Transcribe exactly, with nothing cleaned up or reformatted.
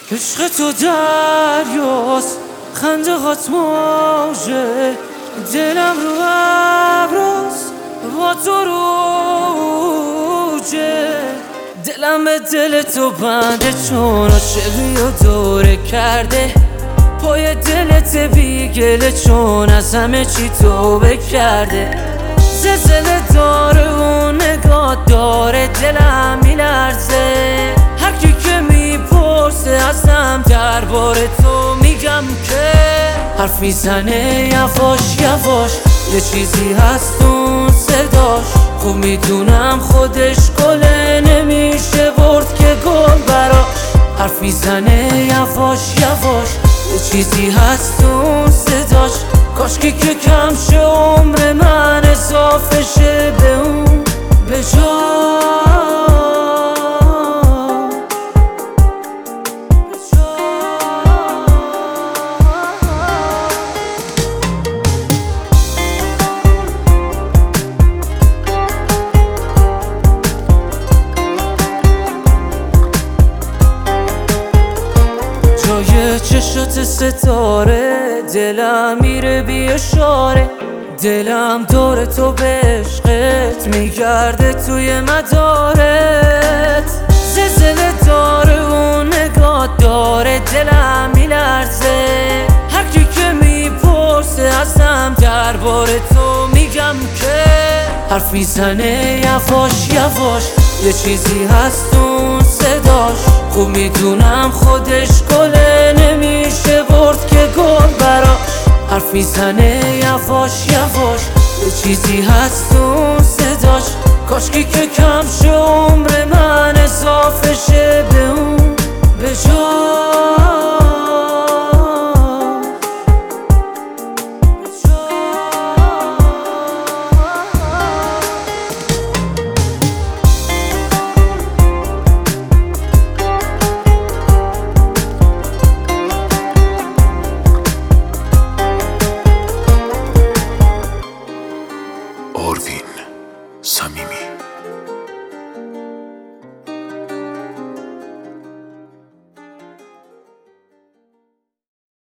عشق تو دریاست، خنده هات موجه، دلم رو ابراست با تو روجه. دلم به دل تو بنده چون عاشقی و دوره کرده، پای دلت بیگله چون از همه چی توبه کرده. زلزله داره و نگاه داره، دلم میلرزه هر کی که میپرسه ازم درباره تو میگم که حرف میزنه یواش یواش، یه چیزی هست اون صداش. خوب میدونم خودش گله نمیشه برد که گل براش. حرف میزنه یواش یواش، یه چیزی هست اون صداش. کاشکی که کم شه عمر من اضافه شه به اون به جا. جای چشات ستاره دلم میره بی اشاره، دلم دور تو به عشقت میگرده توی مدارت. زلزله داره و نگاه داره، دلم میلرزه هر کی که میپرسه ازم درباره تو میگم که حرف میزنه یواش یواش، یه چیزی هست اون صداش. خوب میدونم خودش گله نمیشه برد که گل براش. حرف میزنه یواش یواش، یه چیزی هست اون صداش. کاشکی که کم شه عمر من اضافه شه به اون به جا. آروین سمی